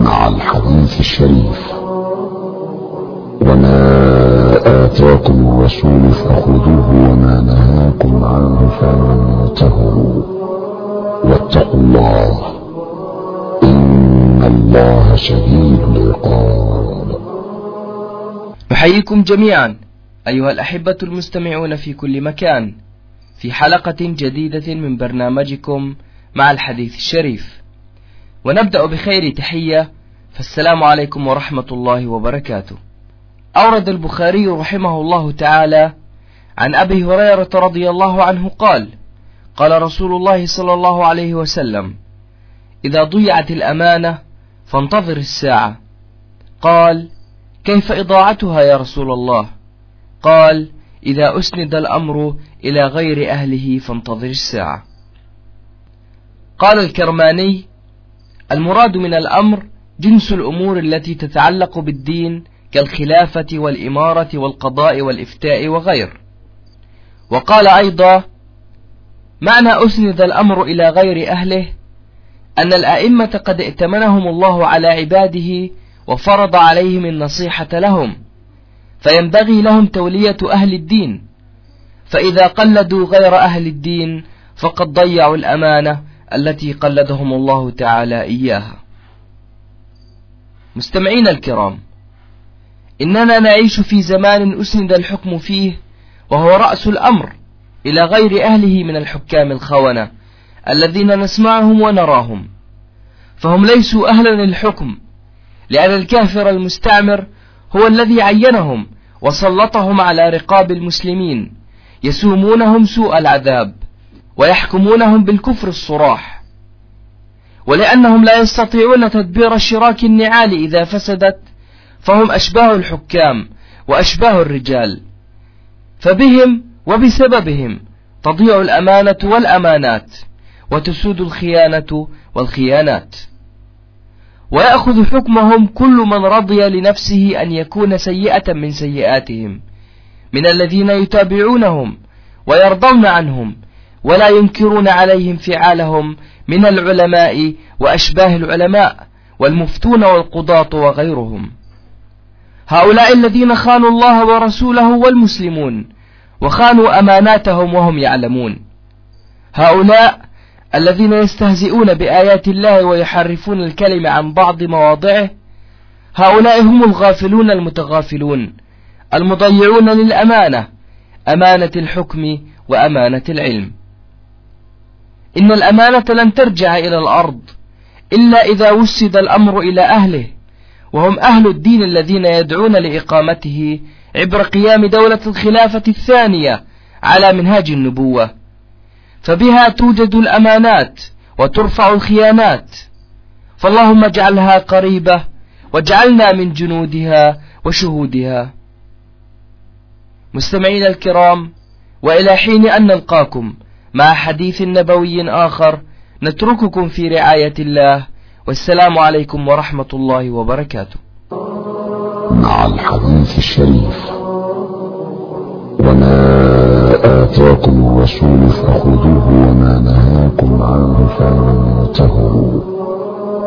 مع الحديث الشريف. وما آتاكم الرسول فخذوه وما نهاكم عنه فانتهوا واتقوا الله إن الله شديد العقاب. نحييكم جميعا أيها الأحبة المستمعون في كل مكان في حلقة جديدة من برنامجكم مع الحديث الشريف، ونبدأ بخير تحية، فالسلام عليكم ورحمة الله وبركاته. أورد البخاري رحمه الله تعالى عن أبي هريرة رضي الله عنه قال: قال رسول الله صلى الله عليه وسلم: إذا ضيعت الأمانة فانتظر الساعة. قال: كيف إضاعتها يا رسول الله؟ قال: إذا أسند الأمر إلى غير أهله فانتظر الساعة. قال الكرماني: المراد من الأمر جنس الأمور التي تتعلق بالدين كالخلافة والإمارة والقضاء والإفتاء وغير. وقال أيضا: معنى أسند الأمر إلى غير أهله أن الأئمة قد ائتمنهم الله على عباده وفرض عليهم النصيحة لهم، فينبغي لهم تولية أهل الدين، فإذا قلدوا غير أهل الدين فقد ضيعوا الأمانة التي قلدهم الله تعالى إياها. مستمعين الكرام، إننا نعيش في زمان أسند الحكم فيه وهو رأس الأمر إلى غير أهله من الحكام الخونة الذين نسمعهم ونراهم، فهم ليسوا أهلا للحكم، لأن الكافر المستعمر هو الذي عينهم وسلطهم على رقاب المسلمين، يسومونهم سوء العذاب ويحكمونهم بالكفر الصراح. ولأنهم لا يستطيعون تدبير شراك النعال إذا فسدت، فهم أشباه الحكام وأشباه الرجال، فبهم وبسببهم تضيع الأمانة والأمانات، وتسود الخيانة والخيانات، ويأخذ حكمهم كل من رضي لنفسه أن يكون سيئة من سيئاتهم من الذين يتابعونهم ويرضون عنهم ولا ينكرون عليهم فعالهم من العلماء وأشباه العلماء والمفتون والقضاة وغيرهم. هؤلاء الذين خانوا الله ورسوله والمسلمون وخانوا أماناتهم وهم يعلمون، هؤلاء الذين يستهزئون بآيات الله ويحرفون الكلمة عن بعض مواضعه، هؤلاء هم الغافلون المتغافلون المضيعون للأمانة، أمانة الحكم وأمانة العلم. إن الأمانة لن ترجع إلى الأرض إلا إذا وسد الأمر إلى أهله، وهم أهل الدين الذين يدعون لإقامته عبر قيام دولة الخلافة الثانية على منهاج النبوة، فبها توجد الأمانات وترفع الخيانات، فاللهم اجعلها قريبة واجعلنا من جنودها وشهودها. مستمعين الكرام، وإلى حين أن نلقاكم مع حديث نبوي آخر، نترككم في رعاية الله، والسلام عليكم ورحمة الله وبركاته. مع الحديث الشريف. وما آتاكم الرسول فخذوه وما نهاكم عنه فانتهوا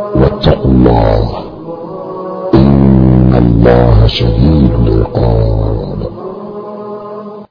واتقوا الله إن الله شديد العقاب.